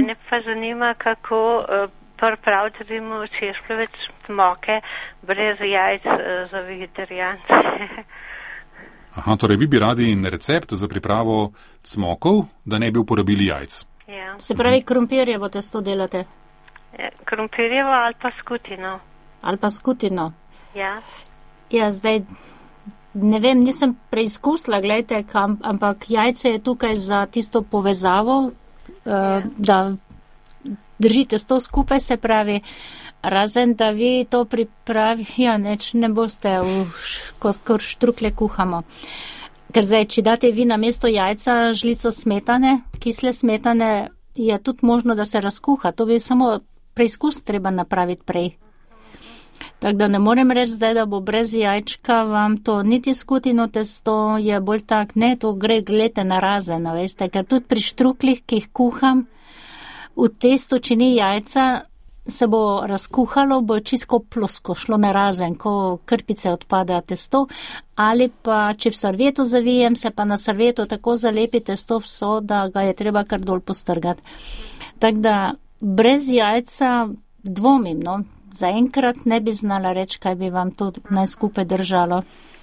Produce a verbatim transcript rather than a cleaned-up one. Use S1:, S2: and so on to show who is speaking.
S1: Mene pa zanima, kako uh, pripraviti recimo češpljevec moke brez jajc uh, za vegetarijance.
S2: Aha, torej vi bi radi recept za pripravo cmokov, da ne bi uporabili jajc.
S1: Ja.
S3: Se pravi, krompirjevo testo delate?
S1: Krompirjevo ali pa skutino.
S3: Ali pa skutino?
S1: Ja.
S3: Ja, zdaj, ne vem, nisem preizkusila, gledajte, kam, ampak jajce je tukaj za tisto povezavo, uh, da držite sto skupaj, se pravi, razen da vi to pripravi, ja, neč ne boste, v, kot kor štrukle kuhamo. Ker zdaj, če date vi na mesto jajca žlico smetane, kisle smetane, je tudi možno, da se razkuha. To bi samo preizkus treba napraviti prej. Tako da ne morem reči zdaj, da bo brez jajčka vam to niti skutino testo je bolj tak, ne, to gre glede na razen, veste, ker tudi pri štruklih, ki jih kuham, v testu, če ni jajca, se bo razkuhalo, bo čisto plosko šlo na razen, ko krpice odpada testo, ali pa, če v servietu zavijem, se pa na servietu tako zalepi testo vso, da ga je treba kar dol postrgati. Tako da brez jajca dvomim, no, zaenkrat ne bi znala reči, kaj bi vam to najskupaj držalo.